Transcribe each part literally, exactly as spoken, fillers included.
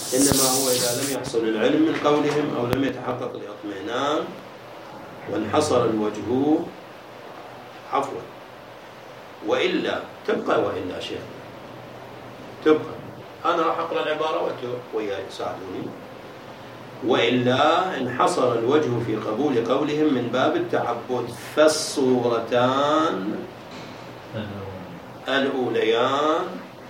إنما هو إذا لم يحصل العلم من قولهم أو لم يتحقق الاطمئنان وانحصر الوجه عفوا. وإلا تبقى وإلا شيخ تبقى. أنا راح أقرأ العبارة وأنتم وياي ساعدوني. وإلا انحصر الوجه في قبول قولهم من باب التعبد، فالصورتان الأوليان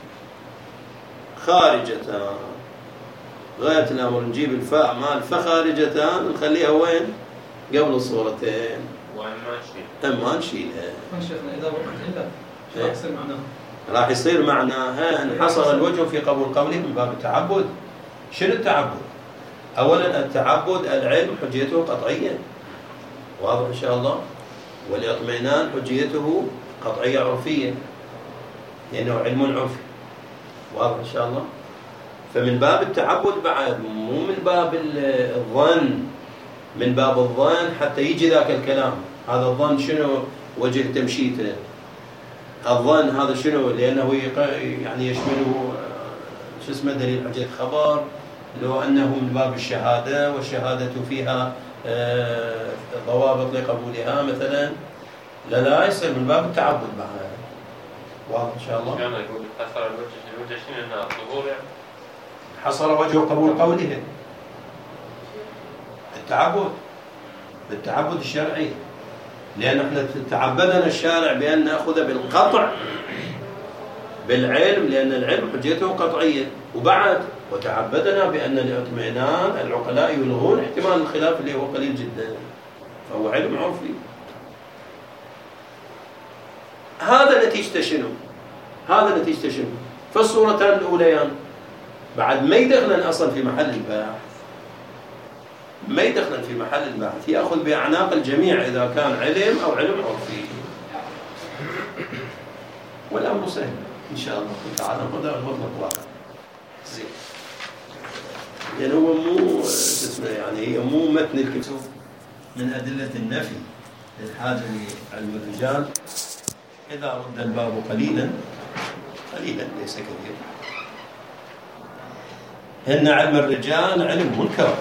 خارجتان. غاية الأمر نجيب الفاء مال فخارجتان نخليها وين؟ قبل الصورتين. وإما نشيلها إما نشيلها. شيخنا إذا وقت إلا شو راح يصير معناها؟ راح يصير معناها انحصر الوجه في قبول قولهم من باب التعبد. شنو التعبد؟ أولا التعبد العلم حجيته قطعية، واضح إن شاء الله. والاطمئنان حجيته قطعية عرفية لأنه علم عرفي، واضح إن شاء الله. فمن باب التعبد بعد، مو من باب الظن. من باب الظن حتى يجي ذاك الكلام. هذا الظن شنو وجه تمشيته؟ الظن هذا شنو؟ لأنه يعني يشمله شو اسمه دليل حجة خبر، لو أنه من باب الشهادة، والشهادة فيها ضوابط لقبولها مثلا. لا لا يصير من باب التعبد معها، واضح إن شاء الله. يعني يقول حصر الوجه، الوجه شنو هنا؟ الظهور يعني؟ حصر وجه قبول قوله التعبد بالتعبد الشرعي، لأن احنا تعبدنا الشارع بأن نأخذ بالقطع بالعلم، لأن العلم حجته قطعية. وبعد وتعبدنا بأن الاطمئنان العقلاء يلغون احتمال الخلاف اللي هو قليل جدا، فهو علم عرفي. هذا نتيجة شنو؟ هذا نتيجة شنو؟ فالصورتان الأوليان بعد ما يدخلن أصلا في محل البحث، ما يدخلن في محل البحث، يأخذ بأعناق الجميع إذا كان علم أو علم عرفي. والأمر سهل إن شاء الله تعالى. هذا المطلق واحد زين. يعني هو مو اسمه يعني هي مو متن الكتب من أدلة النفي للحاجة لعلم الرجال إذا رد الباب قليلا قليلا ليس كثير. إن علم الرجال علم منكر.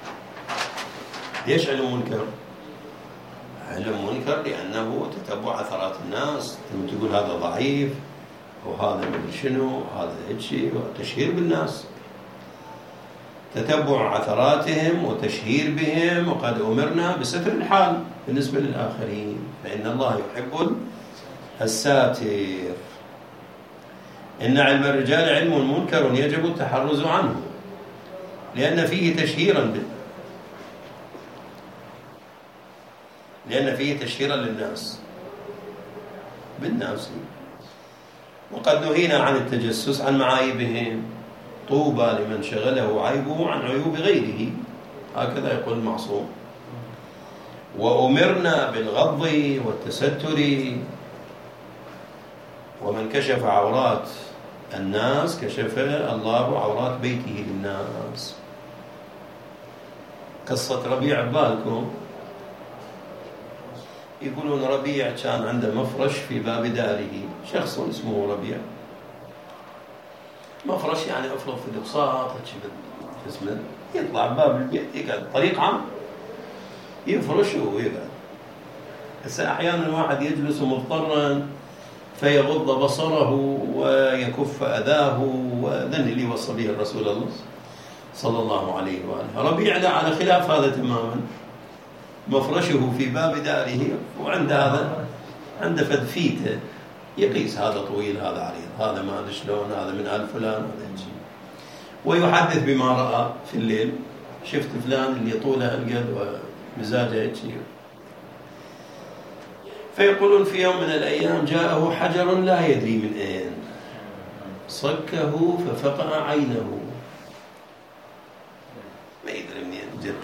ليش علم منكر؟ علم منكر لأنه تتبع عثرات الناس، تقول هذا ضعيف وهذا من شنو هذا هيك شيء، وتشهير بالناس، تتبع عثراتهم وتشهير بهم. وقد أمرنا بستر الحال بالنسبة للآخرين، فإن الله يحب الساتر. إن علم الرجال علم منكر يجب التحرز عنه لأن فيه تشهيرا به، لأن فيه تشهيرا للناس بالناس. وقد نهينا عن التجسس عن معايبهم، طوبى لمن شغله عيبه عن عيوب غيره، هكذا يقول المعصوم. وأمرنا بالغض والتستر، ومن كشف عورات الناس كشف الله عورات بيته للناس. قصة ربيع بالكم، يقولون ربيع كان عنده مفرش في باب داره، شخص اسمه ربيع. مفرش يعني أفرض في البساط اسمه، يطلع باب البيت يقعد طريق عام يفرش ويقعد. هسه أحيانا الواحد يجلس مضطرا فيغض بصره ويكف أذاه، وذن اللي وصى به الرسول الله صلى الله عليه وآله. ربيع لا على خلاف هذا تماما، مفرشه في باب داره، وعند هذا عنده فدفيته يقيس هذا طويل هذا عريض، هذا ما أدري شلون، هذا من آل فلان، هذا شيء، ويحدث بما رأى في الليل. شفت فلان اللي طوله هالقد ومزاجه هيك. فيقولون في يوم من الأيام جاءه حجر لا يدري من أين، صكه ففقع عينه، ما يدري منين جد.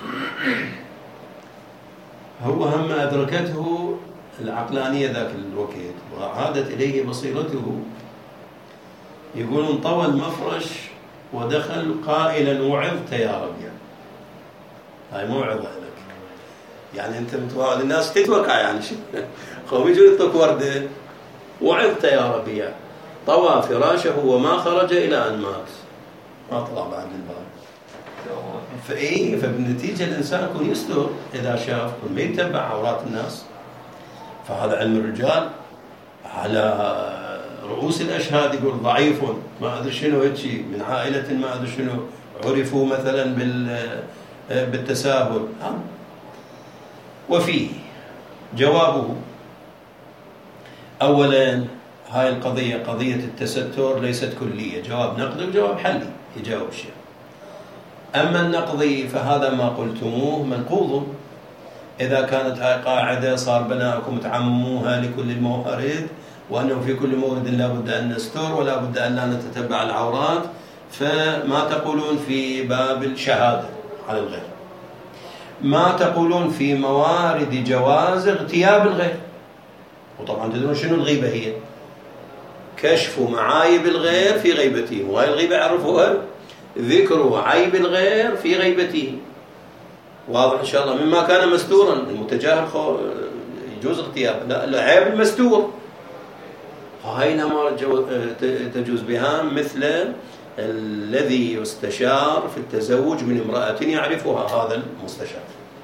هو هم أدركته العقلانية ذاك الوقت وعادت إليه بصيرته. يقولون طوى المفرش ودخل قائلا وعظت يا ربيع. هاي موعظة لك، يعني أنت متوقع الناس تتوقع يعني شو قوم يجوا يعطوك وردة. وعظت يا ربيع. طوى فراشه وما خرج إلى أن مات. ما طلع بعد الباب. فإيه فبالنتيجة الإنسان يكون يستر إذا شاف، يكون ما يتبع عورات الناس. فهذا علم الرجال على رؤوس الأشهاد يقول ضعيف ما أدري شنو هيك من عائلة ما أدري شنو عرفوا مثلا بالتساهل. وفيه جوابه أولا هاي القضية قضية التستر ليست كلية، جواب نقدي وجواب حلي يجاوب الشيء. أما النقضي فهذا ما قلتموه منقوض. إذا كانت هاي قاعدة صار بناءكم تعمموها لكل الموارد، وأنه في كل مورد لا بد أن نستر ولا بد أن لا نتتبع العورات، فما تقولون في باب الشهادة على الغير؟ ما تقولون في موارد جواز اغتياب الغير؟ وطبعا تدرون شنو الغيبة هي؟ كشف معايب الغير في غيبته، وهي الغيبة عرفوها ذكر عيب الغير في غيبته. واضح إن شاء الله؟ مما كان مستورا، المتجاهل يجوز اغتياب، لا العيب المستور هاي الأمر تجوز بها، مثل الذي يستشار في التزوج من امرأة يعرفها هذا المستشار،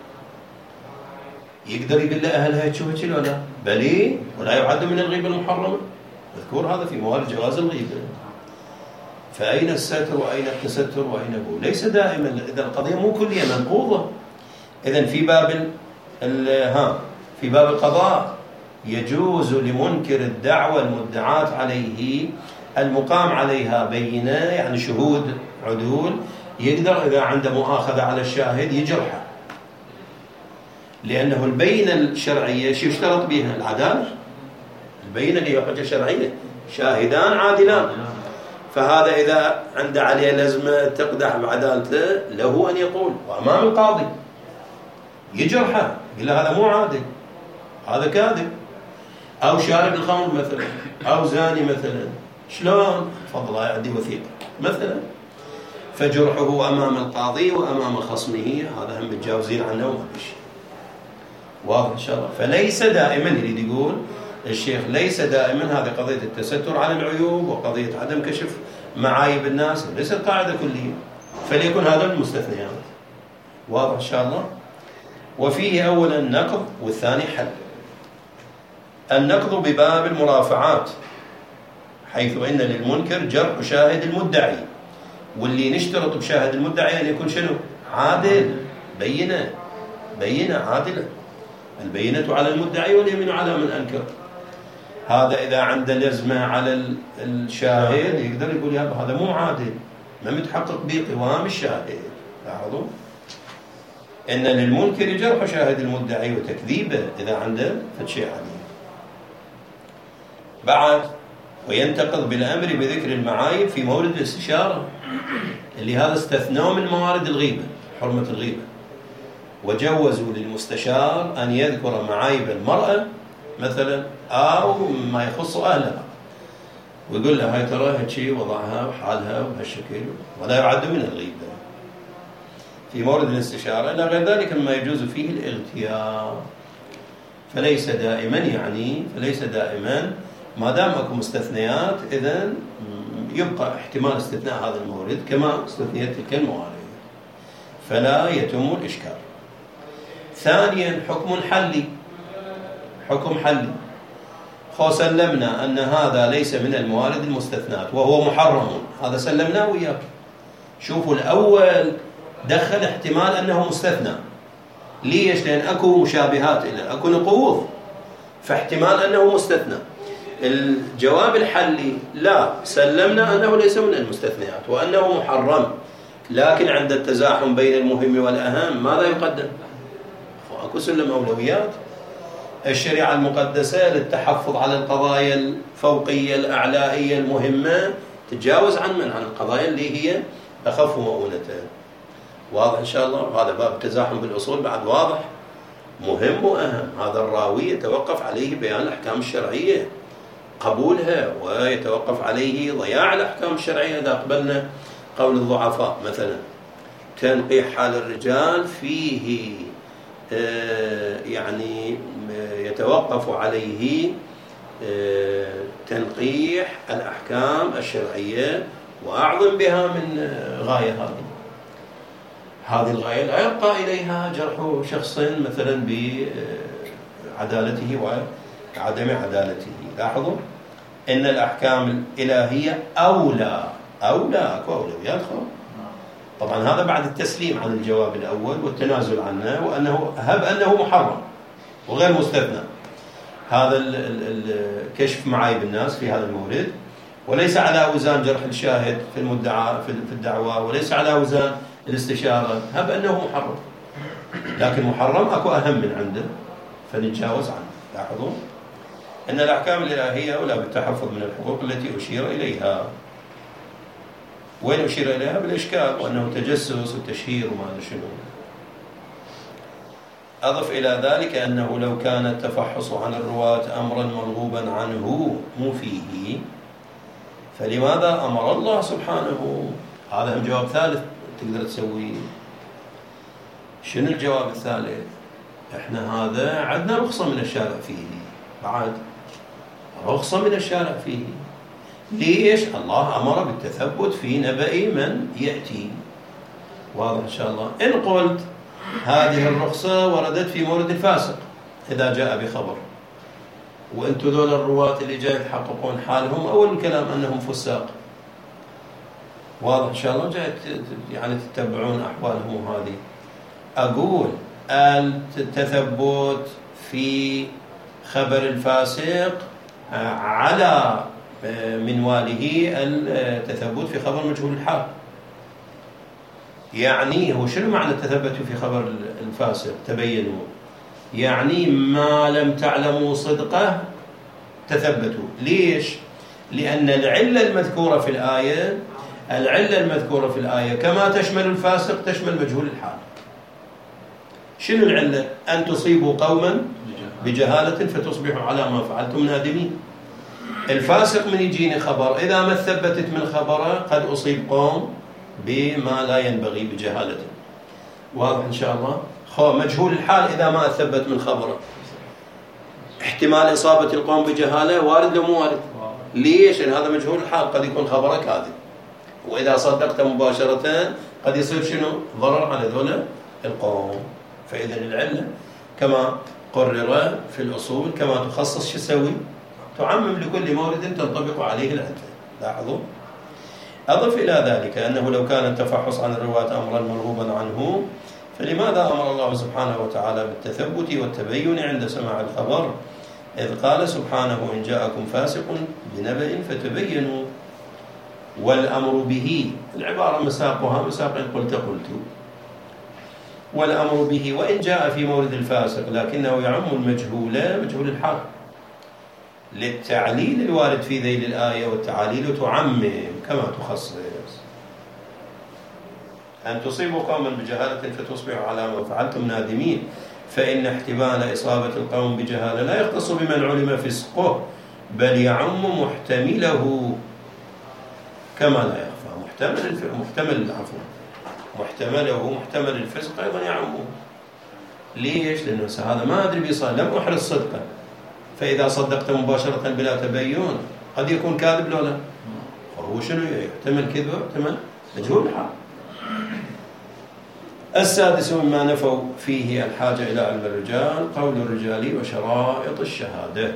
يقدر يقول لأهلها تشوف كذا ولا بلي ولا يعد من الغيبة المحرمة؟ مذكور هذا في موارد جواز الغيبة. فأين الستر وأين التستر وأين هو؟ ليس دائما، إذا القضية مو كلية منقوضة. إذن في باب ها في باب القضاء يجوز لمنكر الدعوة المدعاة عليه المقام عليها بينة، يعني شهود عدول، يقدر إذا عنده مؤاخذة على الشاهد يجرحه، لأنه البينة الشرعية شو يشترط بها؟ العدالة. البينة اللي هي حجة شرعية، شاهدان عادلان. فهذا إذا عنده عليه لزمة تقدح بعدالته له أن يقول وأمام القاضي يجرحه، يقول له هذا مو عادل، هذا كاذب، أو شارب الخمر مثلا، أو زاني مثلا، شلون؟ فضل يعدي وثيقة مثلا. فجرحه أمام القاضي وأمام خصمه هذا هم متجاوزين عنه وما بشي. واضح إن شاء الله؟ فليس دائما، يريد يقول الشيخ ليس دائما هذه قضية التستر على العيوب وقضية عدم كشف معايب الناس ليست قاعدة كلية، فليكن هذا المستثنيات. واضح إن شاء الله؟ وفيه أولا نقض والثاني حل. النقض بباب المرافعات، حيث إن للمنكر جرح شاهد المدعي، واللي نشترط بشاهد المدعي أن يكون شنو؟ عادل، بينة بينة عادلة، البينة على المدعي واليمين على من أنكر. هذا إذا عنده لزمة على الشاهد يقدر يقول يا هذا مو عادل، ما متحقق بقوام الشاهد. لاحظوا إن للمنكر جرح شاهد المدعي وتكذيبه إذا عنده فشيء عليه. بعد وينتقض بالأمر بذكر المعايب في مورد الاستشارة، اللي هذا استثناه من موارد الغيبة، حرمة الغيبة، وجوزوا للمستشار أن يذكر معايب المرأة مثلا أو ما يخص أهلها، ويقول لها هاي ترى هالشي وضعها وحالها وهالشكل، ولا يعد من الغيبة في مورد الاستشارة. إلى غير ذلك مما يجوز فيه الاغتياب. فليس دائما، يعني فليس دائما ما دام اكو مستثنيات إذن يبقى احتمال استثناء هذا المورد كما استثنيت تلك الموارد، فلا يتم الإشكال. ثانيا حكم حلي، حكم حلي خو سلمنا أن هذا ليس من الموارد المستثنات وهو محرم، هذا سلمناه وياك. شوفوا الأول دخل احتمال أنه مستثنى، ليش؟ لأن أكو مشابهات إلى أكو نقوض، فاحتمال أنه مستثنى. الجواب الحلي لا، سلمنا أنه ليس من المستثنيات وأنه محرم، لكن عند التزاحم بين المهم والأهم ماذا يقدم؟ أكو سلم أولويات. الشريعة المقدسة للتحفظ على القضايا الفوقية الأعلائية المهمة تتجاوز عن من عن القضايا اللي هي أخف مؤونة. واضح إن شاء الله؟ هذا باب التزاحم بالأصول بعد واضح، مهم وأهم. هذا الراوي يتوقف عليه بيان الأحكام الشرعية قبولها، ويتوقف عليه ضياع الأحكام الشرعية. إذا قبلنا قول الضعفاء مثلا تنقيح حال الرجال فيه آه يعني يتوقف عليه آه تنقيح الأحكام الشرعية وأعظم بها من غاية هذه هذه الغاية لا يبقى إليها جرح شخص مثلا بعدالته وعدم عدالته. لاحظوا إن الأحكام الإلهية أولى أولى أكو أولويات خاصة. طبعا هذا بعد التسليم عن الجواب الأول والتنازل عنه، وأنه هب أنه محرم وغير مستثنى. هذا الكشف معايب الناس في هذا المورد، وليس على أوزان جرح الشاهد في المدعى في الدعوة، وليس على أوزان الاستشارة، هب أنه محرم. لكن محرم أكو أهم من عنده فنتجاوز عنه. لاحظوا أن الأحكام الإلهية أولى بالتحفظ من الحقوق التي أشير إليها. وين أشير إليها؟ بالإشكال، وأنه تجسس وتشهير وما أدري شنو. أضف إلى ذلك أنه لو كان التفحص عن الرواة أمرا مرغوبا عنه مو فيه، فلماذا أمر الله سبحانه؟ هذا هم جواب ثالث تقدر تسويه. شنو الجواب الثالث؟ إحنا هذا عندنا رخصة من الشارع فيه، بعد رخصة من الشارع فيه. ليش؟ الله أمر بالتثبت في نبأ من يأتي. واضح إن شاء الله. إن قلت هذه الرخصة وردت في مورد الفاسق إذا جاء بخبر، وأنتم ذول الرواة اللي جاي تحققون حالهم، أول الكلام أنهم فساق. واضح إن شاء الله. جاي يعني تتبعون أحوالهم هذه. أقول التثبت في خبر الفاسق على منواله التثبت في خبر مجهول الحال. يعني هو شنو معنى التثبت في خبر الفاسق؟ تبينوا، يعني ما لم تعلموا صدقه تثبتوا. ليش؟ لأن العلة المذكورة في الآية العلة المذكورة في الآية كما تشمل الفاسق تشمل مجهول الحال. شنو العلة؟ أن تصيبوا قوما بجهالة فتصبحوا على ما فعلتم نادمين. الفاسق من يجيني خبر، إذا ما ثبتت من خبره قد أصيب قوم بما لا ينبغي بجهالة. واضح إن شاء الله. خو مجهول الحال إذا ما أثبت من خبره، احتمال إصابة القوم بجهالة وارد لو مو وارد؟ ليش؟ لأن هذا مجهول الحال، قد يكون خبره كاذب، وإذا صدقت مباشرة قد يصير شنو؟ ضرر على ذولا القوم. فإذا العلة كما قرر في الأصول كما تخصص شو تسوي؟ تعمم لكل مورد تنطبق عليه العلة. لاحظوا. أضف إلى ذلك أنه لو كان التفحص عن الرواة أمرا مرغوبا عنه، فلماذا أمر الله سبحانه وتعالى بالتثبت والتبين عند سماع الخبر، إذ قال سبحانه إن جاءكم فاسق بنبأ فتبينوا. والأمر به العبارة مساقها مساق إن قلت قلت. والأمر به وإن جاء في مورد الفاسق لكنه يعم المجهول مجهول الحال، للتعليل الوارد في ذيل الآية، والتعاليل تعمم كما تخصص. أن تصيبوا قوما بجهالة فتصبحوا على ما فعلتم نادمين، فإن احتمال إصابة القوم بجهالة لا يختص بمن علم فسقه، بل يعم محتمله كما لا يخفى. محتمل محتمل عفوا محتمله محتمل الفسق أيضا يعمه. ليش؟ لأنه هذا ما أدري بيصال، لم أحرص صدقا، فإذا صدقت مباشرة بلا تبين قد يكون كاذب لو لا. هو شنو يحتمل كذبه يحتمل مجهول الحال. السادس مما نفوا فيه الحاجة إلى علم الرجال قول الرجال وشرائط الشهادة.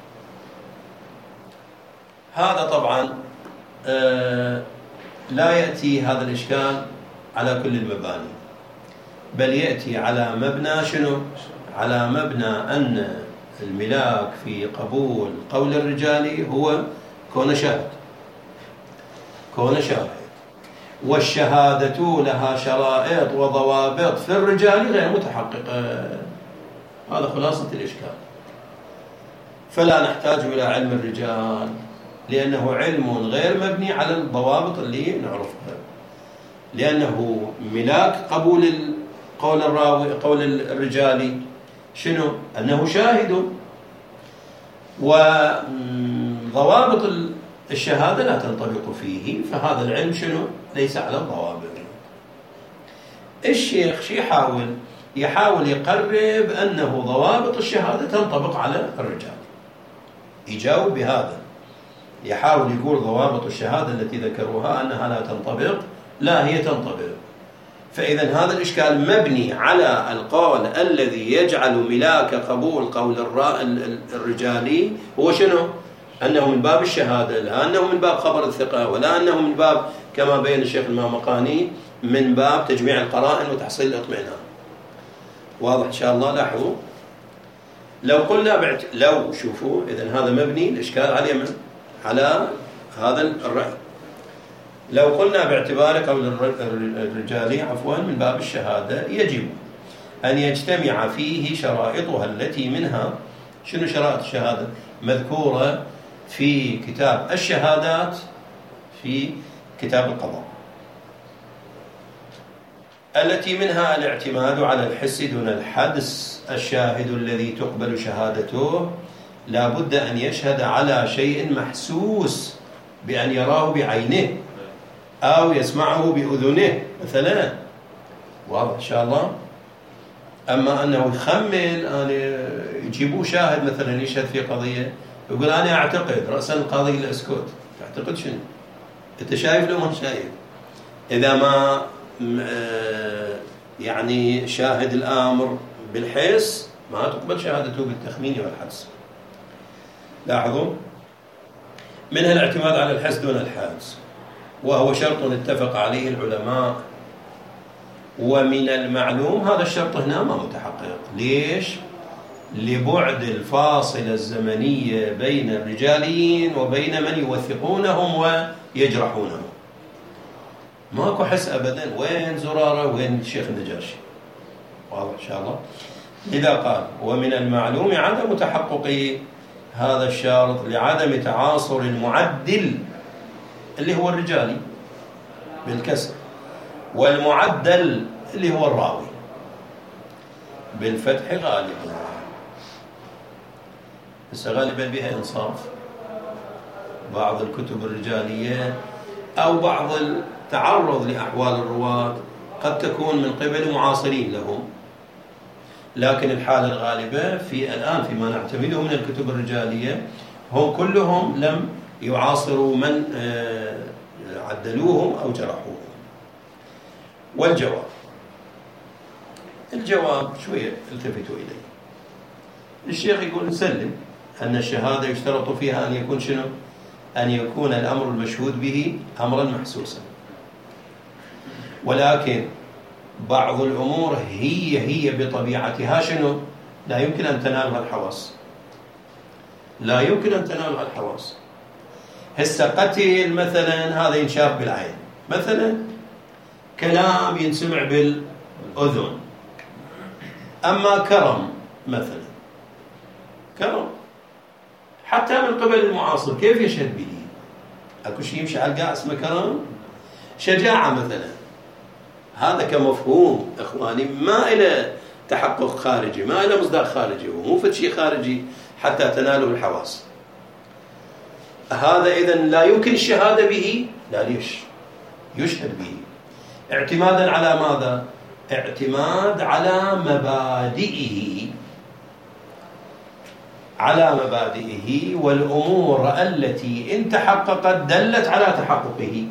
هذا طبعا آه لا يأتي هذا الإشكال على كل المباني، بل يأتي على مبنى شنو؟ على مبنى أن الملاك في قبول قول الرجال هو كون شاهد كون شاهد والشهادة لها شرائط وضوابط في الرجال غير متحققة. هذا خلاصة الإشكال. فلا نحتاج إلى علم الرجال لأنه علم غير مبني على الضوابط اللي نعرفها، لأنه ملاك قبول قول الراوي قول الرجال شنو؟ أنه شاهد، وضوابط الشهادة لا تنطبق فيه، فهذا العلم شنو؟ ليس على الضوابط. الشيخ شي يحاول يحاول يقرب أنه ضوابط الشهادة تنطبق على الرجال، يجاوب بهذا يحاول يقول ضوابط الشهادة التي ذكروها أنها لا تنطبق، لا هي تنطبق. فإذا هذا الإشكال مبني على القول الذي يجعل ملاك قبول قول الرجالي هو شنو؟ أنه من باب الشهادة، لا أنه من باب خبر الثقة، ولا أنه من باب كما بين الشيخ المامقاني من باب تجميع القرائن وتحصيل الاطمئنان. واضح إن شاء الله؟ لاحظوا لو قلنا بعت... لو شوفوا إذن هذا مبني الإشكال على من؟ على هذا الرأي. لو قلنا باعتبار قول الرجالي عفوا من باب الشهادة يجب أن يجتمع فيه شرائطها التي منها شنو شرائط الشهادة؟ مذكورة في كتاب الشهادات في كتاب القضاء، التي منها الاعتماد على الحس دون الحدس. الشاهد الذي تقبل شهادته لا بد أن يشهد على شيء محسوس بأن يراه بعينه أو يسمعه بأذنه مثلا. واضح إن شاء الله؟ أما أنه يخمن أن يجيبوا شاهد مثلا يشهد في قضية يقول أنا أعتقد رأسا القاضي الأسكت، تعتقد شنو؟ أنت شايف لو ما شايف؟ إذا ما يعني شاهد الأمر بالحس ما تقبل شهادته بالتخمين والحدس. لاحظوا منها الاعتماد على الحس دون الحدس، وهو شرط اتفق عليه العلماء، ومن المعلوم هذا الشرط هنا ما متحقق. ليش؟ لبعد الفاصلة الزمنية بين الرجاليين وبين من يوثقونهم ويجرحونهم. ماكو حس أبدا، وين زرارة وين الشيخ النجاشي؟ واضح إن شاء الله؟ إذا قال ومن المعلوم عدم تحقق هذا الشرط لعدم تعاصر المعدل اللي هو الرجالي بالكسر، والمعدل اللي هو الراوي بالفتح غالبا. بس غالبا بها إنصاف بعض الكتب الرجالية أو بعض التعرض لأحوال الرواة قد تكون من قبل معاصرين لهم، لكن الحالة الغالبة في الآن فيما نعتمده من الكتب الرجالية هم كلهم لم يعاصروا من عدلوهم أو جرحوهم. والجواب الجواب شوية التفتوا إليه. الشيخ يقول نسلم أن الشهادة يشترط فيها أن يكون شنو؟ أن يكون الأمر المشهود به أمرا محسوسا، ولكن بعض الأمور هي هي بطبيعتها شنو؟ لا يمكن أن تنالها الحواس، لا يمكن أن تنالها الحواس. هسه قتل مثلا هذا ينشاف بالعين، مثلا كلام ينسمع بالأذن. أما كرم مثلا، كرم حتى من قبل المعاصر كيف يشهد به؟ أكو شيء يمشي على القاع اسمه كرم؟ شجاعة مثلا، هذا كمفهوم إخواني ما إلى تحقق خارجي، ما إلى مصداق خارجي، ومو فد شيء خارجي حتى تناله الحواس. هذا إذن لا يمكن الشهادة به؟ لا، ليش؟ يشهد به اعتمادا على ماذا؟ اعتماد على مبادئه، على مبادئه والأمور التي إن تحققت دلت على تحققه.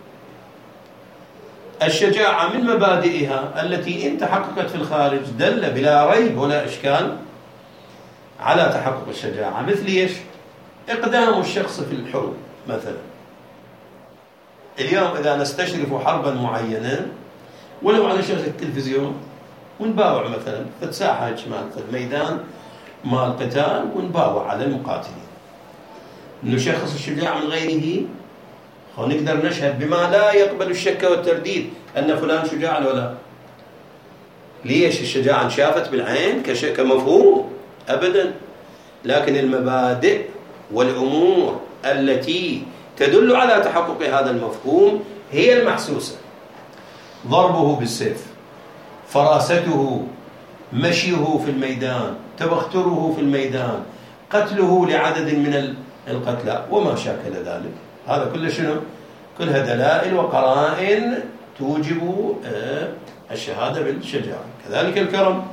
الشجاعة من مبادئها التي إن تحققت في الخارج دل بلا ريب ولا إشكال على تحقق الشجاعة. مثل إيش؟ إقدام الشخص في الحروب مثلا. اليوم إذا نستشرف حربا معينة ولو على شاشة التلفزيون ونباوع مثلا في ساحة مال الميدان مال قتال ونباوع على المقاتلين، نشخص الشجاع من غيره ونقدر نشهد بما لا يقبل الشك والترديد أن فلان شجاع ولا لا. ليش؟ الشجاعة انشافت بالعين كمفهوم؟ أبدا. لكن المبادئ والأمور التي تدل على تحقق هذا المفهوم هي المحسوسة. ضربه بالسيف، فراسته، مشيه في الميدان، تبختره في الميدان، قتله لعدد من القتلى وما شاكل ذلك، هذا كله شنو؟ كلها دلائل وقرائن توجب الشهادة بالشجاعة. كذلك الكرم،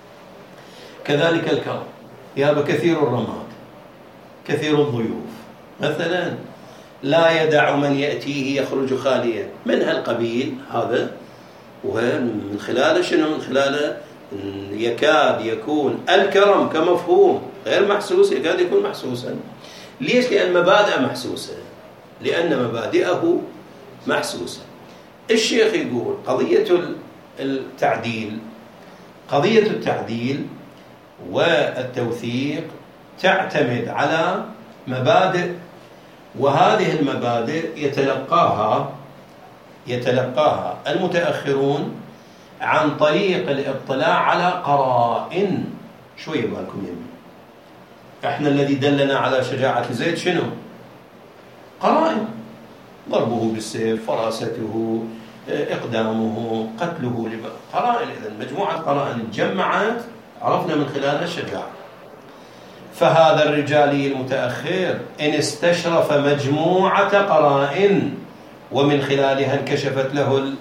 كذلك الكرم يا كثير الرماد، كثير الضيوف، مثلا لا يدع من يأتيه يخرج خاليا، من هالقبيل هذا. ومن خلاله شنو؟ من خلاله يكاد يكون الكرم كمفهوم غير محسوس يكاد يكون محسوسا. ليش؟ لأن مبادئ محسوسة، لأن مبادئه محسوسة. الشيخ يقول قضية التعديل قضية التعديل والتوثيق تعتمد على مبادئ، وهذه المبادئ يتلقاها يتلقاها المتأخرون عن طريق الاطلاع على قرائن. شوية بالكم يمين، احنا الذي دلنا على شجاعة زيد شنو؟ قرائن، ضربه بالسيف، فراسته، إقدامه، قتله، قرائن. إذن مجموعة قرائن جمعت عرفنا من خلالها الشجاعة. فهذا الرجالي المتأخر إن استشرف مجموعة قرائن ومن خلالها انكشفت له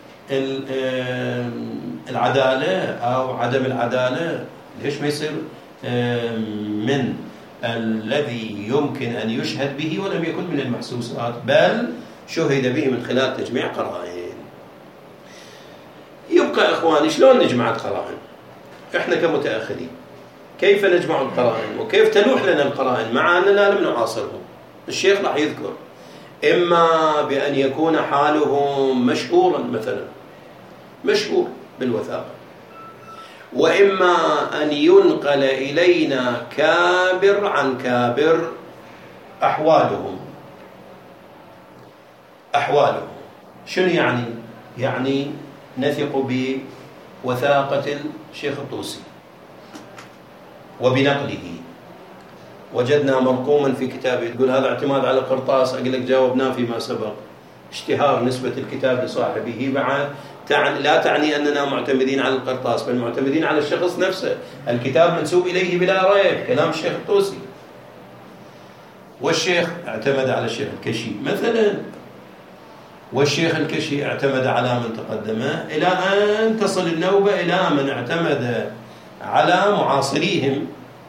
العدالة أو عدم العدالة، ليش ما يصير من الذي يمكن أن يشهد به ولم يكن من المحسوسات، بل شهد به من خلال تجميع قرائن. يبقى إخواني شلون نجمع القرائن؟ إحنا كمتأخرين كيف نجمع القرائن وكيف تلوح لنا القرائن مع أننا لم نعاصرهم؟ الشيخ راح يذكر إما بأن يكون حالهم مشهورا مثلا مشهور بالوثاقة، وإما أن ينقل إلينا كابر عن كابر أحوالهم أحوالهم شنو يعني؟ يعني نثق بوثاقة الشيخ الطوسي وبنقله، وجدنا مرقوما في كتابه، تقول هذا اعتماد على القرطاس، أقول لك جاوبناه فيما سبق، اشتهار نسبة الكتاب لصاحبه بعد تعني لا تعني أننا معتمدين على القرطاس، بل معتمدين على الشخص نفسه. الكتاب منسوب إليه بلا ريب، كلام الشيخ الطوسي. والشيخ اعتمد على الشيخ الكشي مثلا، والشيخ الكشي اعتمد على من تقدمه، إلى أن تصل النوبة إلى من اعتمد على معاصريهم.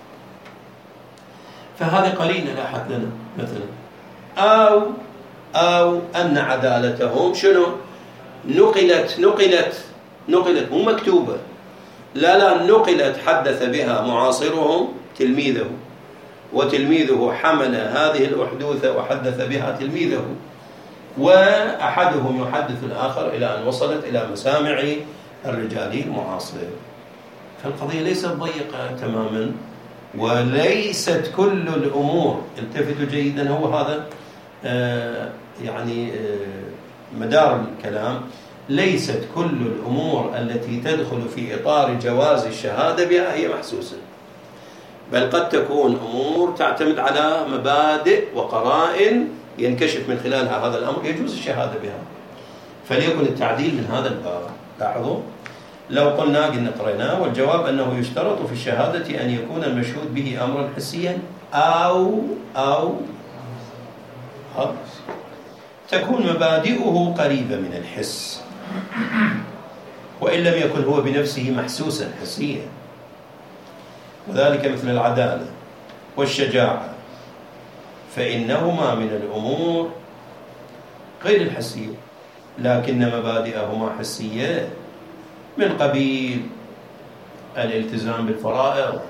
فهذه قرينة لاحت لنا مثلا. أو أو أن عدالتهم شنو؟ نقلت نقلت نقلت مو مكتوبة، لا لا نقلت، حدث بها معاصرهم تلميذه، وتلميذه حمل هذه الأحدوثة وحدث بها تلميذه، وأحدهم يحدث الآخر إلى أن وصلت إلى مسامع الرجال المعاصر. فالقضية ليست ضيقة تماما، وليست كل الأمور، التفتوا جيدا، هو هذا آه يعني آه مدار الكلام، ليست كل الأمور التي تدخل في إطار جواز الشهادة بها هي محسوسة، بل قد تكون أمور تعتمد على مبادئ وقرائن ينكشف من خلالها هذا الأمر يجوز الشهادة بها. فليكن التعديل من هذا الباب. لاحظوا لو قلنا قلنا قريناه، والجواب أنه يشترط في الشهادة أن يكون المشهود به أمرا حسيا أو أو أو تكون مبادئه قريبة من الحس، وإن لم يكن هو بنفسه محسوسا حسيا، وذلك مثل العدالة والشجاعة، فإنهما من الأمور غير الحسية، لكن مبادئهما حسية من قبيل الالتزام بالفرائض.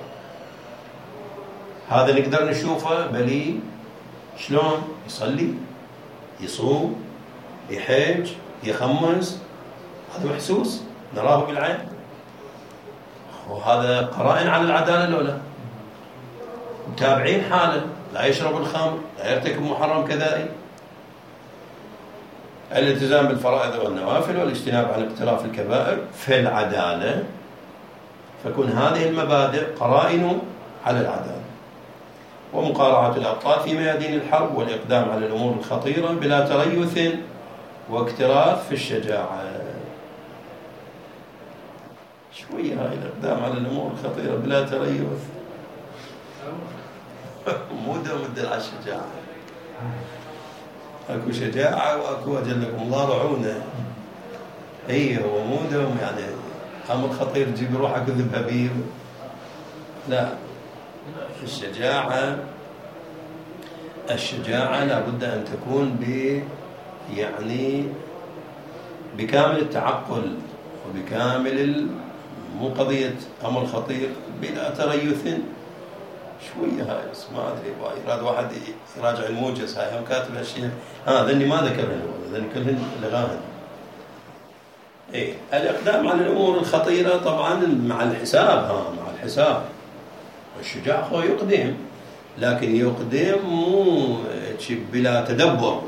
هذا نقدر نشوفه بلي شلون يصلي، يصوم، يحج، يخمس، هذا محسوس نراه بالعين، وهذا قرائن على العدالة لولا متابعين حاله، لا يشرب الخمر، لا يرتكب محرم كذلك. الالتزام بالفرائض والنوافل والاجتناب عن اقتراف الكبائر في العدالة، فكن هذه المبادئ قرائن على العدالة. ومقارعة الأبطال في ميادين الحرب والإقدام على الأمور الخطيرة بلا تريث واكتراث في الشجاعة. شوية هاي الإقدام على الأمور الخطيرة بلا تريث، مو مدة على الشجاعة، اكو شجاعة واكو اجلكم الله رعونة. اي هو مو دوم يعني امر خطير تجيب روحك ذبها بيه، لا. الشجاعة الشجاعة لابد أن تكون ب يعني بكامل التعقل وبكامل مو قضية أمر خطير بلا تريث شوية. هاي بس ما أدري يراد واحد يراجع الموجز. هاي هم كاتب هالشيء. ها ذني ما ذكرهن ذني كلهن لغاهن. إيه الإقدام على الأمور الخطيرة طبعا مع الحساب. ها مع الحساب. الشجاع هو يقدم لكن يقدم مو بلا تدبر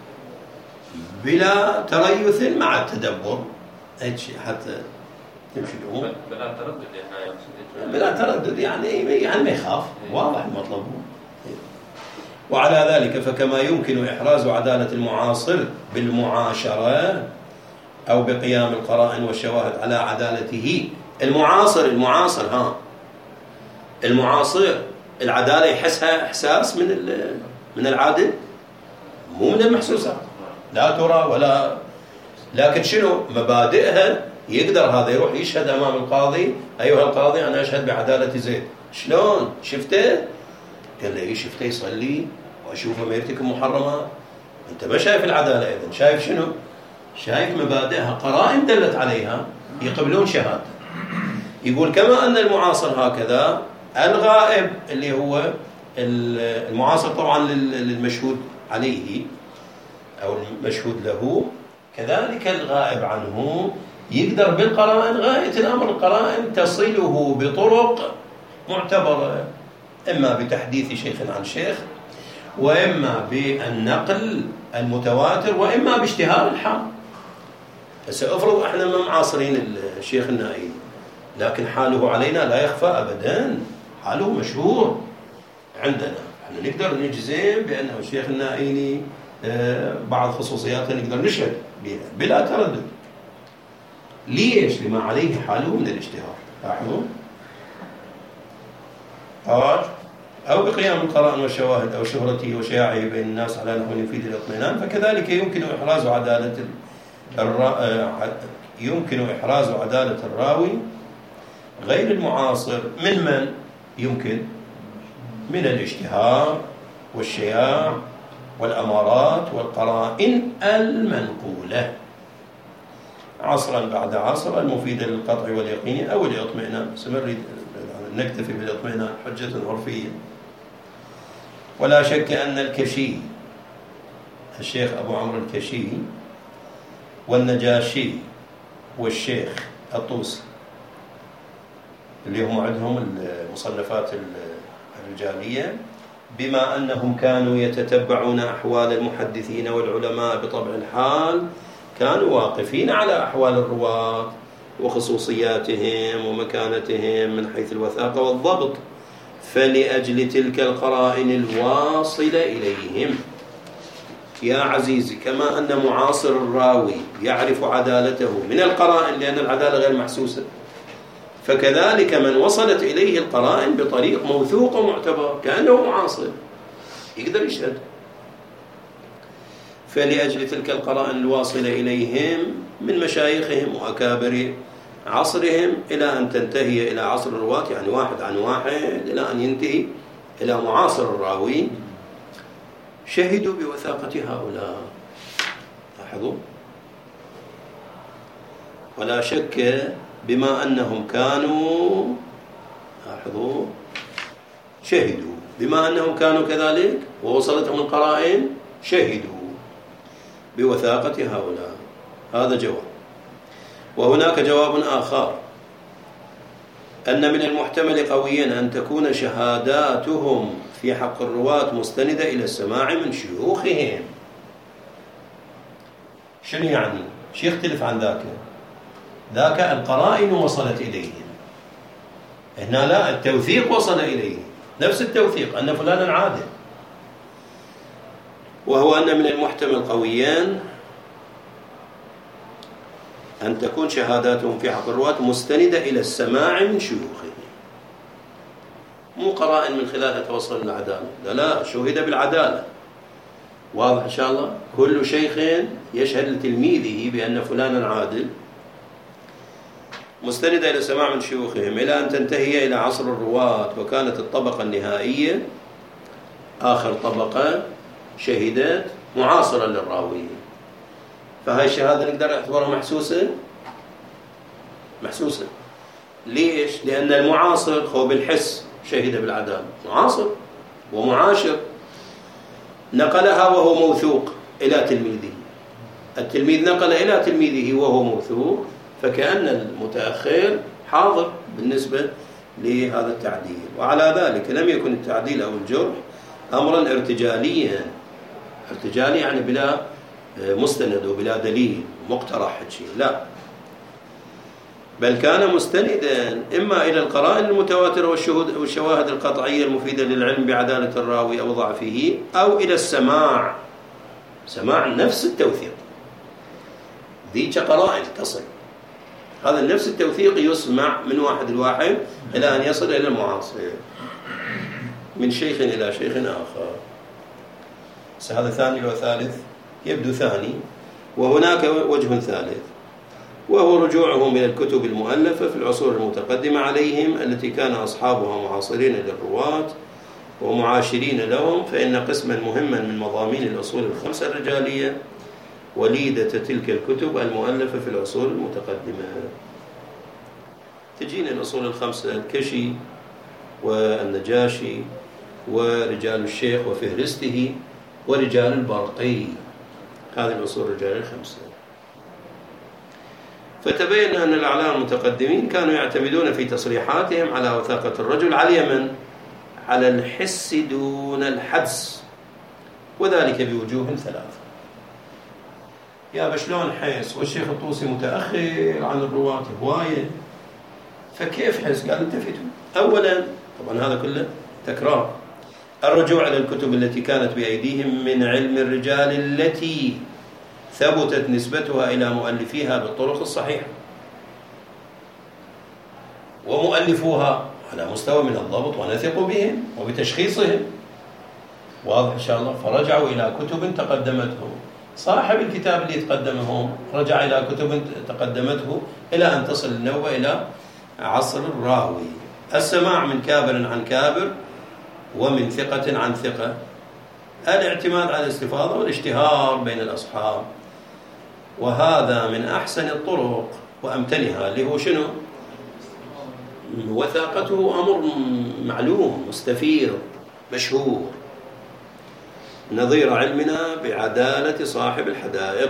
بلا تريث مع التدبر هيك حتى تمشي الأمور بلا تردد يعني بلا تردد يعني يعني ما يخاف. واضح المطلب. وعلى ذلك فكما يمكن إحراز عدالة المعاصر بالمعاشرة أو بقيام القرائن والشواهد على عدالته. المعاصر المعاصر ها المعاصر العدالة يحسها إحساس من من العادل مو من المحسوسات لا ترى ولا. لكن شنو مبادئها يقدر هذا يروح يشهد أمام القاضي. أيها القاضي أنا أشهد بعدالة زيد. شلون شفته؟ قال له شفته يصلي وأشوفه ما يرتكب محرمات. أنت ما شايف العدالة إذن شايف شنو؟ شايف مبادئها قرائن دلت عليها يقبلون شهادة. يقول كما أن المعاصر هكذا الغائب اللي هو المعاصر طبعا للمشهود عليه أو المشهود له كذلك الغائب عنه يقدر بالقرائن غاية الأمر القرائن تصله بطرق معتبرة إما بتحديث شيخ عن شيخ وإما بالنقل المتواتر وإما باشتهار الحال. سأفرض احنا ما معاصرين الشيخ النائي لكن حاله علينا لا يخفى أبدا. حاله مشهور عندنا. احنا نقدر نجزم بأنه الشيخ النائيني بعض خصوصياته نقدر نشهد بها بلا تردد. ليش؟ لما عليه حاله من الاشتهار. لاحظوا. أو بقيام القرائن والشواهد أو شهرته وشياعه بين الناس على نحو يفيد الاطمئنان. فكذلك يمكن إحراز عدالة الرا... يمكن إحراز عدالة الراوي غير المعاصر من من؟ يمكن من الاشتهار والشياع والأمارات والقرائن المنقولة عصرا بعد عصر المفيدة للقطع واليقين أو الاطمئنان. سنريد نكتفي بالاطمئنان حجة عرفية. ولا شك أن الكشي الشيخ أبو عمرو الكشي والنجاشي والشيخ الطوسي اللي هم عندهم المصنفات الرجالية بما أنهم كانوا يتتبعون أحوال المحدثين والعلماء بطبع الحال كانوا واقفين على أحوال الرواة وخصوصياتهم ومكانتهم من حيث الوثاقة والضبط. فلأجل تلك القرائن الواصلة إليهم يا عزيزي كما أن معاصر الراوي يعرف عدالته من القرائن لأن العدالة غير محسوسة فكذلك من وصلت إليه القرائن بطريق موثوق ومعتبر كأنه معاصر يقدر يشهد. فلأجل تلك القرائن الواصلة إليهم من مشايخهم وأكابر عصرهم إلى أن تنتهي إلى عصر الرواة يعني واحد عن واحد إلى أن ينتهي إلى معاصر الراوي شهدوا بوثاقة هؤلاء. لاحظوا. ولا شك بما أنهم كانوا لاحظوا شهدوا بما أنهم كانوا كذلك ووصلتهم القرائن شهدوا بوثاقة هؤلاء. هذا جواب. وهناك جواب آخر أن من المحتمل قويا أن تكون شهاداتهم في حق الرواة مستندة إلى السماع من شيوخهم. شنو يعني؟ شو يختلف عن ذاك؟ ذاك القرائن وصلت إليهم هنا لا التوثيق وصل إليه نفس التوثيق أن فلانا عادل. وهو أن من المحتمل قويا أن تكون شهاداتهم في حق الرواة مستندة إلى السماع من شيوخهم مو قرائن من خلالها توصل للعدالة. لا لا شهد بالعدالة. واضح إن شاء الله. كل شيخ يشهد لتلميذه بأن فلانا عادل مستندة إلى السماع من شيوخهم إلى أن تنتهي إلى عصر الرواة وكانت الطبقة النهائية آخر طبقة شهدت معاصرة للراوي. فهاي الشهادة نقدر نعتبرها محسوسة محسوسة. ليش؟ لأن المعاصر هو بالحس شهد بالعدالة، معاصر ومعاشر، نقلها وهو موثوق إلى تلميذه، التلميذ نقل إلى تلميذه وهو موثوق، فكأن المتأخر حاضر بالنسبة لهذا التعديل. وعلى ذلك لم يكن التعديل أو الجرح أمرا ارتجاليا، ارتجالي يعني بلا مستند وبلا دليل مقترح شيء، لا، بل كان مستندا إما إلى القرائن المتواترة والشهود والشواهد القطعية المفيدة للعلم بعدالة الراوي أو ضعفه، أو إلى السماع، سماع نفس التوثيق، ذيك قرائن تصل، هذا نفس التوثيق يسمع من واحد الواحد إلى أن يصل إلى المعاصر، من شيخ إلى شيخ آخر. هذا ثاني وثالث يبدو ثاني. وهناك وجه ثالث، وهو رجوعهم إلى الكتب المؤلفة في العصور المتقدمة عليهم التي كان أصحابها معاصرين للرواة ومعاشرين لهم، فإن قسما مهما من مضامين الأصول الخمسة الرجالية وليدة تلك الكتب المؤلفة في العصور المتقدمة. تجينا الأصول الخمسة: الكشي والنجاشي ورجال الشيخ وفهرسته ورجال البرقي، هذه الأصول الرجالية الخمسة. فتبين أن الأعلام المتقدمين كانوا يعتمدون في تصريحاتهم على وثاقة الرجل على اليمن، على الحس دون الحدس، وذلك بوجوه ثلاثة. يا بشلون حس؟ والشيخ الطوسي متأخر عن الرواة هواية، فكيف حس؟ قال التفتوا. أولا طبعا هذا كله تكرار، الرجوع إلى الكتب التي كانت بأيديهم من علم الرجال التي ثبتت نسبتها إلى مؤلفيها بالطرق الصحيحة، ومؤلفوها على مستوى من الضبط ونثق بهم وبتشخيصهم، واضح إن شاء الله. فرجعوا إلى كتب تقدمتهم، صاحب الكتاب اللي تقدمهم رجع إلى كتب تقدمته إلى أن تصل النوبة إلى عصر الراوي. السماع من كابر عن كابر ومن ثقة عن ثقة، الاعتماد على الاستفاضة والاشتهار بين الأصحاب، وهذا من أحسن الطرق وأمتنها، اللي هو شنو؟ وثاقته أمر معلوم مستفيض مشهور، نظير علمنا بعدالة صاحب الحدائق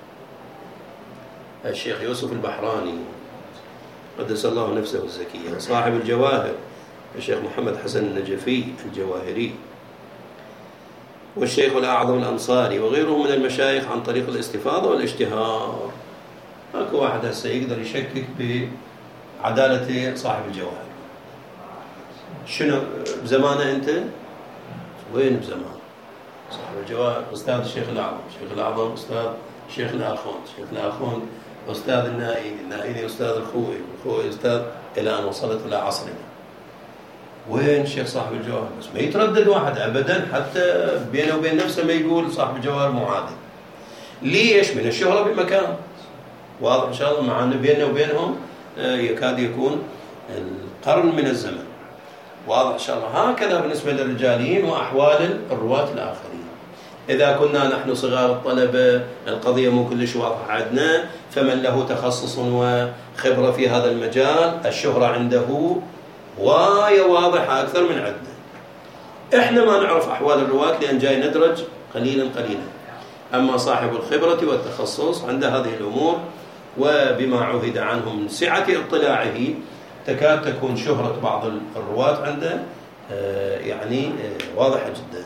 الشيخ يوسف البحراني قدس الله نفسه الزكية، صاحب الجواهر الشيخ محمد حسن النجفي الجواهري، والشيخ الأعظم الأنصاري وغيرهم من المشايخ عن طريق الاستفاضة والاشتهار. اكو واحد هسه يقدر يشكك بعدالة صاحب الجواهر. شنو بزمانه أنت؟ وين بزمان صاحب الجواهر؟ أستاذ الشيخ الأعظم، الشيخ الأعظم أستاذ الشيخ الآخوند، الشيخ الآخوند أستاذ النائيني، النائيني أستاذ الخوئي، الخوئي أستاذ، إلى أن وصلت إلى عصرنا. وين الشيخ صاحب الجواهر؟ بس ما يتردد واحد أبدا، حتى بينه وبين نفسه ما يقول صاحب الجواهر معادل. ليش؟ من الشهرة بمكان، واضح إن شاء الله، مع أن بيننا وبينهم يكاد يكون القرن من الزمن، واضح إن شاء الله. هكذا بالنسبة للرجاليين وأحوال الرواة الآخرين. إذا كنا نحن صغار الطلبة القضية مو كلش واضحة عندنا، فمن له تخصص وخبرة في هذا المجال الشهرة عنده واية واضحة أكثر من عندنا. إحنا ما نعرف أحوال الرواة لأن جاي ندرج قليلا قليلا، أما صاحب الخبرة والتخصص عند هذه الأمور، وبما عهد عنه من سعة اطلاعه تكاد تكون شهرة بعض الرواة عنده يعني واضحة جدا.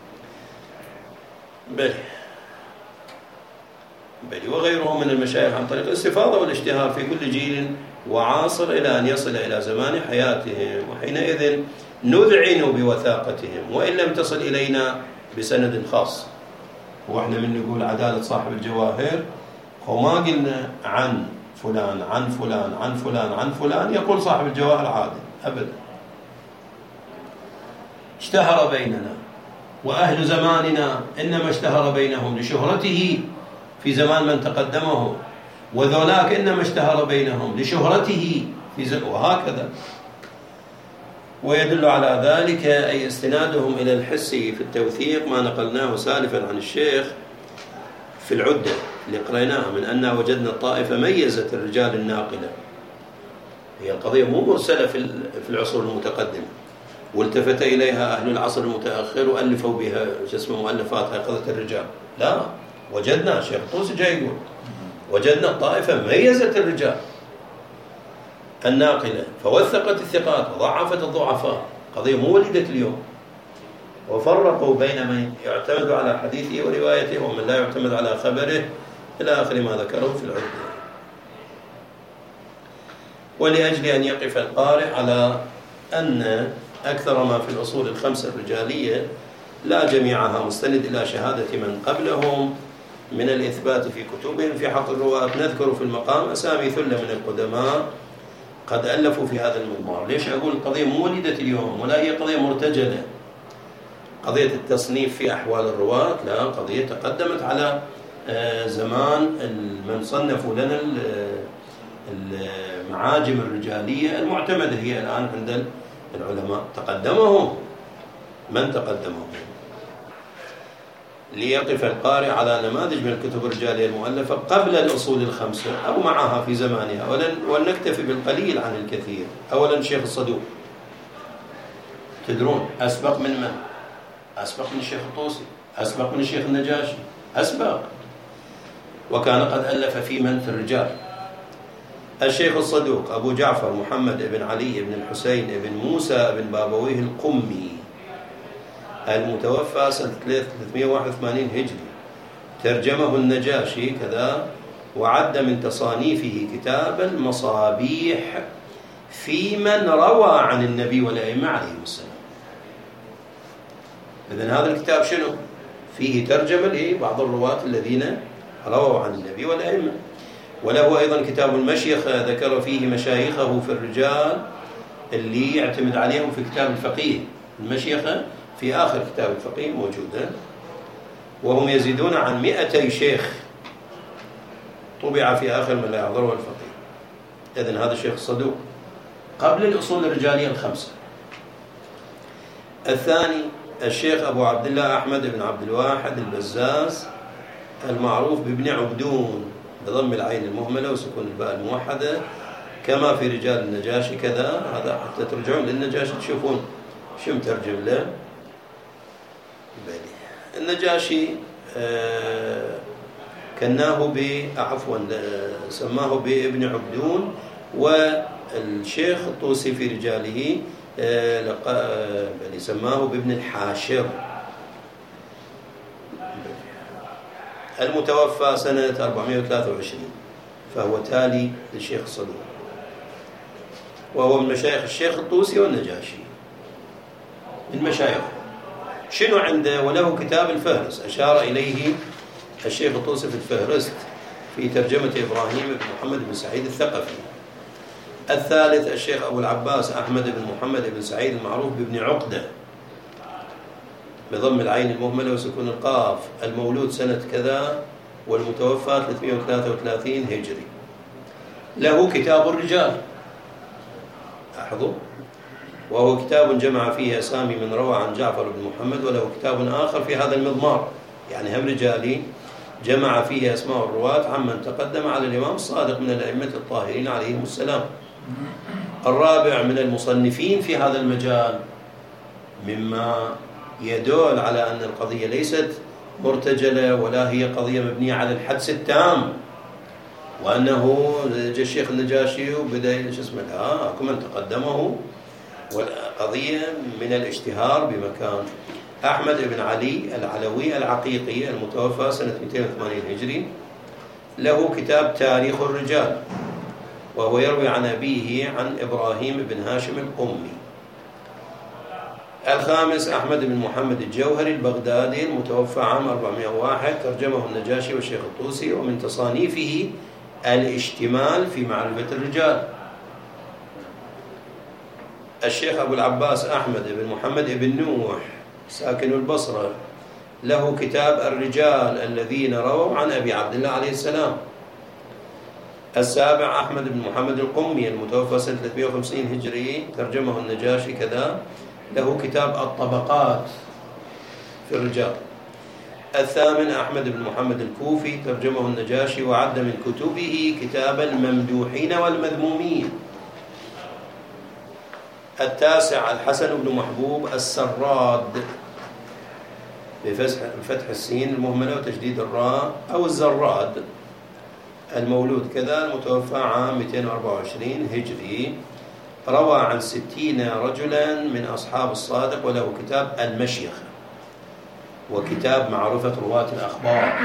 بل بل وغيره من المشايخ عن طريق الاستفاضة والاشتهار في كل جيل وعاصر إلى أن يصل إلى زمان حياتهم، وحينئذ نذعن بوثاقتهم وإن لم تصل إلينا بسند خاص. وإحنا من نقول عدالة صاحب الجواهر وما قلنا عن فلان عن فلان عن فلان عن فلان يقول صاحب الجواهر عادل أبدا. اشتهر بيننا، وأهل زماننا إنما اشتهر بينهم لشهرته في زمان من تقدمه، وذولاك إنما اشتهر بينهم لشهرته في زمان، وهكذا. ويدل على ذلك أي استنادهم إلى الحس في التوثيق ما نقلناه سالفا عن الشيخ في العدة اللي قريناها من أننا وجدنا الطائفة ميزت الرجال الناقلة. هي القضية مو مرسلة في العصور المتقدمة والتفت إليها أهل العصر المتأخر وألفوا بها جسم مؤلفات هي قضية الرجال. لا، وجدنا الشيخ الطوسي جاي يقول وجدنا الطائفة ميزت الرجال الناقلة فوثقت الثقات وضعفت الضعفاء. قضية مو وليدة اليوم. وفرقوا بين من يعتمد على حديثه وروايته ومن لا يعتمد على خبره إلى آخر ما ذكره في العدة. ولأجل أن يقف القارئ على أن أكثر ما في الأصول الخمسة الرجالية لا جميعها مستند إلى شهادة من قبلهم من الإثبات في كتبهم في حق الرواة، نذكر في المقام أسامي ثلة من القدماء قد ألفوا في هذا المضمار. ليش أقول القضية مو وليدة اليوم ولا هي قضية مرتجلة؟ قضية التصنيف في أحوال الرواة لا، قضية تقدمت على زمان من صنفوا لنا المعاجم الرجالية المعتمدة هي الآن عند العلماء. تقدمهم من تقدمهم. ليقف القارئ على نماذج من الكتب الرجالية المؤلفة قبل الأصول الخمسة أو معها في زمانها، ولنكتفي بالقليل عن الكثير. أولا الشيخ الصدوق، تدرون أسبق من من؟ أسبق من الشيخ الطوسي، أسبق من الشيخ النجاشي، أسبق، وكان قد ألف في من في الرجال. الشيخ الصدوق أبو جعفر محمد بن علي بن الحسين بن موسى بن بابويه القمي المتوفى سنة ثلاثمائة وواحد وثمانين هجري، ترجمه النجاشي كذا، وعد من تصانيفه كتاب المصابيح في من روى عن النبي والأئمة عليهم السلام. إذن هذا الكتاب شنو؟ فيه ترجمة لبعض الرواة الذين رووا عن النبي والأئمة. وله أيضا كتاب المشيخة ذكر فيه مشايخه في الرجال اللي يعتمد عليهم في كتاب الفقيه. المشيخة في آخر كتاب الفقيه موجودة، وهم يزيدون عن مئتي شيخ طبع في آخر من لا يحضره الفقيه. إذن هذا الشيخ الصدوق قبل الأصول الرجالية الخمسة. الثاني الشيخ أبو عبد الله أحمد بن عبد الواحد البزاز المعروف بابن عبدون بضم العين المهملة وسكون الباء الموحدة كما في رجال النجاشي كذا. هذا حتى ترجعون للنجاشي تشوفون شو مترجم له. النجاشي آه كناه ب عفوا سماه بابن عبدون، والشيخ الطوسي في رجاله آه آه سماه بابن الحاشر، المتوفى سنة أربعمائة وثلاثة وعشرين، فهو تالي للشيخ الصدوق، وهو من مشايخ الشيخ الطوسي والنجاشي من مشايخه. شنو عنده؟ وله كتاب الفهرس أشار إليه الشيخ الطوسي في الفهرست في ترجمة إبراهيم بن محمد بن سعيد الثقفي. الثالث الشيخ أبو العباس أحمد بن محمد بن سعيد المعروف بابن عقدة بضم العين المهملة وسكون القاف، المولود سنة كذا والمتوفى ثلاثمائة وثلاثة وثلاثين هجري. له كتاب الرجال لاحظوا، وهو كتاب جمع فيه أسامي من روى عن جعفر بن محمد، وله كتاب آخر في هذا المضمار يعني هم رجالي جمع فيه أسماء الرواة عمن تقدم على الإمام الصادق من الأئمة الطاهرين عليهم السلام. الرابع من المصنفين في هذا المجال مما يدل على أن القضية ليست مرتجلة ولا هي قضية مبنية على الحدس التام، وأنه جاء الشيخ النجاشي وبدأ شو اسمه لا أكو من تقدمه، والقضية من الاشتهار بمكان. أحمد بن علي العلوي العقيقي المتوفى سنة مئتين وثمانين هجري، له كتاب تاريخ الرجال، وهو يروي عن أبيه عن إبراهيم بن هاشم القمي. الخامس أحمد بن محمد الجوهري البغدادي المتوفى عام أربعمائة وواحد، ترجمه النجاشي والشيخ الطوسي، ومن تصانيفه الاشتمال في معرفة الرجال. الشيخ أبو العباس أحمد بن محمد بن نوح ساكن البصرة، له كتاب الرجال الذين رووا عن أبي عبد الله عليه السلام. السابع أحمد بن محمد القمي المتوفى سنة ثلاثمائة وخمسين هجري، ترجمه النجاشي كذا، له كتاب الطبقات في الرجال. الثامن أحمد بن محمد الكوفي، ترجمه النجاشي وعد من كتبه كتاب الممدوحين والمذمومين. التاسع الحسن بن محبوب السراد، بفتح السين المهملة وتشديد الراء، أو الزراد، المولود كذا، المتوفى عام مئتين وأربعة وعشرين هجري، روى عن ستين رجلا من أصحاب الصادق، وله كتاب المشيخة وكتاب معرفة رواة الأخبار.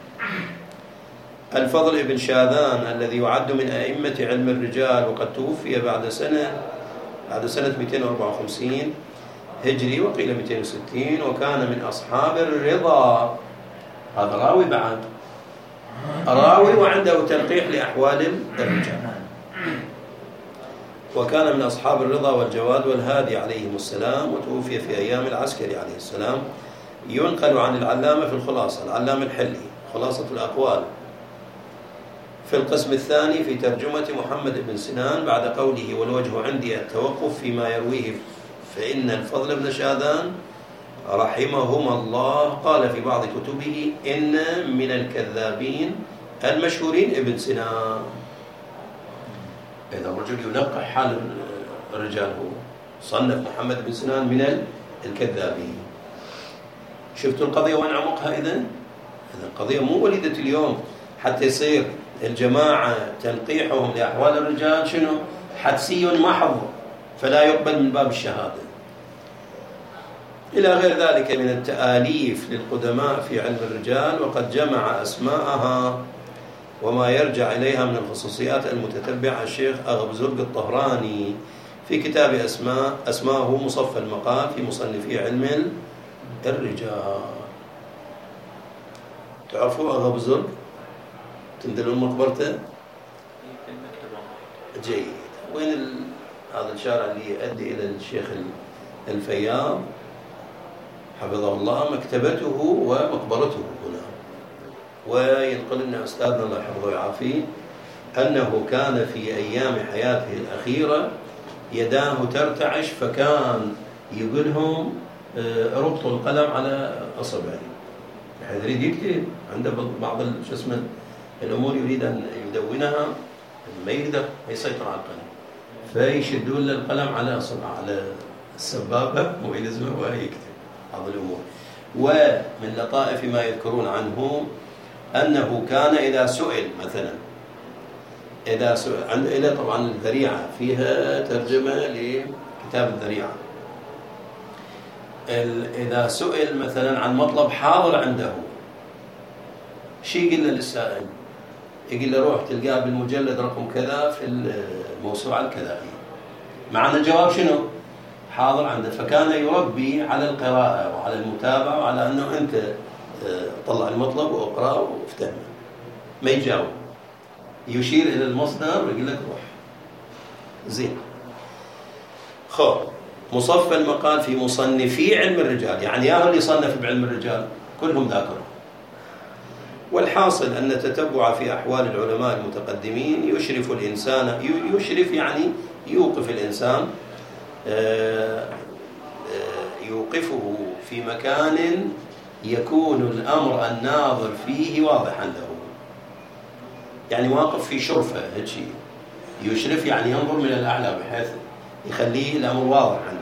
الفضل بن شاذان الذي يعد من أئمة علم الرجال، وقد توفي بعد سنة بعد سنة مئتين وأربعة وخمسين هجري وقيل مئتين وستين، وكان من أصحاب الرضا. هذا راوي بعد راوي وعنده تلقيح لأحوال الرجال، وكان من أصحاب الرضا والجواد والهادي عليهم السلام، وتوفي في أيام العسكري عليه السلام. ينقل عن العلامة في الخلاصة، العلامة الحلي، خلاصة الأقوال، في القسم الثاني في ترجمة محمد بن سنان بعد قوله: والوجه عندي التوقف فيما يرويه، فإن الفضل بن شاذان رحمهما الله قال في بعض كتبه: إن من الكذابين المشهورين ابن سنان. إذا الرجل ينقح حال الرجال، هو صنف محمد بن سنان من الكذابين. شفتوا القضية وين عمقها؟ إذن القضية مو وليدة اليوم حتى يصير الجماعة تنقيحهم لأحوال الرجال شنو؟ حدسي محض، فلا يقبل من باب الشهادة، إلى غير ذلك من التآليف للقدماء في علم الرجال. وقد جمع أسماءها وما يرجع إليها من الخصوصيات المتتبعة الشيخ أغبزرق الطهراني في كتاب أسماء أسماءه مصفى المقال في مصنفي علم الرجال. تعرفوا أغبزرق؟ تنزلون مقبرته؟ جيد. وين ال... هذا الشارع اللي يؤدي إلى الشيخ الفياض حفظه الله، مكتبته ومقبرته هنا. وينقل لنا أستاذنا الله يحفظه ويعافيه أنه كان في أيام حياته الأخيرة يداه ترتعش، فكان يقولهم ربطوا القلم على أصبعه بحيث يريد يكتب، عنده بعض شو اسمه الأمور يريد أن يدونها، ما يقدر يسيطر على القلم، فيشدون له القلم على أصبعه، على السبابة ويلزمه ويكتب بعض الأمور. ومن لطائف ما يذكرون عنه أنه كان إذا سئل مثلا إذا سئل عند إلى طبعا الذريعة فيها ترجمة لكتاب الذريعة، إذا سئل مثلا عن مطلب حاضر عنده، شي يقول له للسائل؟ يقول له روح تلقاه بالمجلد رقم كذا في الموسوعة الكذائية، مع أن الجواب شنو؟ حاضر عنده. فكان يربي على القراءة وعلى المتابعة وعلى أنه أنت طلع المطلب وأقرأه وافتهمه، ما يجاوب، يشير إلى المصدر ويقول لك روح. زين. خب مصفى المقال في مصنفي علم الرجال، يعني يا اللي صنف بعلم الرجال كلهم ذاكروا. والحاصل أن تتبع في أحوال العلماء المتقدمين يشرف الإنسان، يشرف يعني يوقف الإنسان، يوقفه في مكان يكون الأمر الناظر فيه واضحا له، يعني واقف في شرفة هالشيء. يشرف يعني ينظر من الأعلى بحيث يخليه الأمر واضح عنده.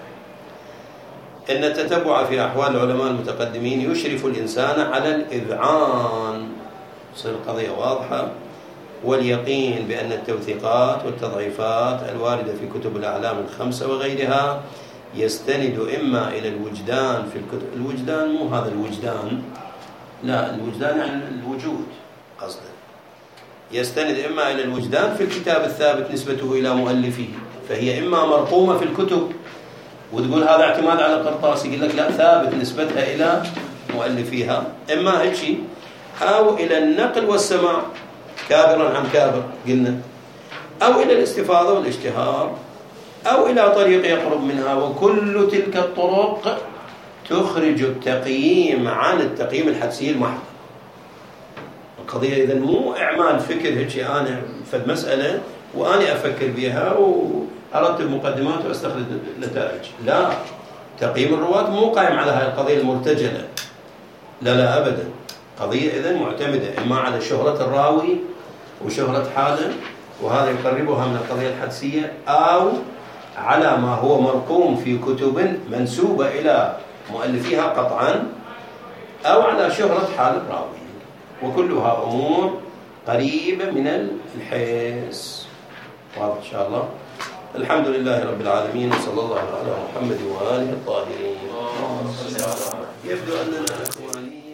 إن التتبع في أحوال العلماء المتقدمين يشرف الإنسان على الإذعان، تصير القضية واضحة، واليقين بأن التوثيقات والتضعيفات الواردة في كتب الأعلام الخمسة وغيرها يستند إما إلى الوجدان في الكتب. الوجدان مو هذا الوجدان، لا، الوجدان يعني الوجود قصده. يستند إما إلى الوجدان في الكتاب الثابت نسبته إلى مؤلفه، فهي إما مرقومة في الكتب وتقول هذا اعتماد على قرطاس، يقول لك لا، ثابت نسبتها إلى مؤلفيها، إما هيك شيء، أو إلى النقل والسماع كابرا عن كابر قلنا، أو إلى الاستفاضة والاشتهار، أو إلى طريق يقرب منها. وكل تلك الطرق تخرج التقييم عن التقييم الحدسي المحض. القضية إذا مو إعمال فكر هيك أنا في المسألة وأنا أفكر بها وأرتب مقدمات وأستخرج نتائج. لا، تقييم الرواة مو قائم على هذه القضية المرتجلة. لا لا أبدا. قضية إذن معتمدة إما على شهرة الراوي وشهرة حاله، وهذا يقربها من القضية الحدسية، أو على ما هو مرقوم في كتب منسوبة إلى مؤلفيها قطعا، أو على شهرة حال الراوي، وكلها أمور قريبة من الحس. واضح إن شاء الله. الحمد لله رب العالمين، وصلى الله على محمد وآله الطاهرين. يبدو أننا أخواني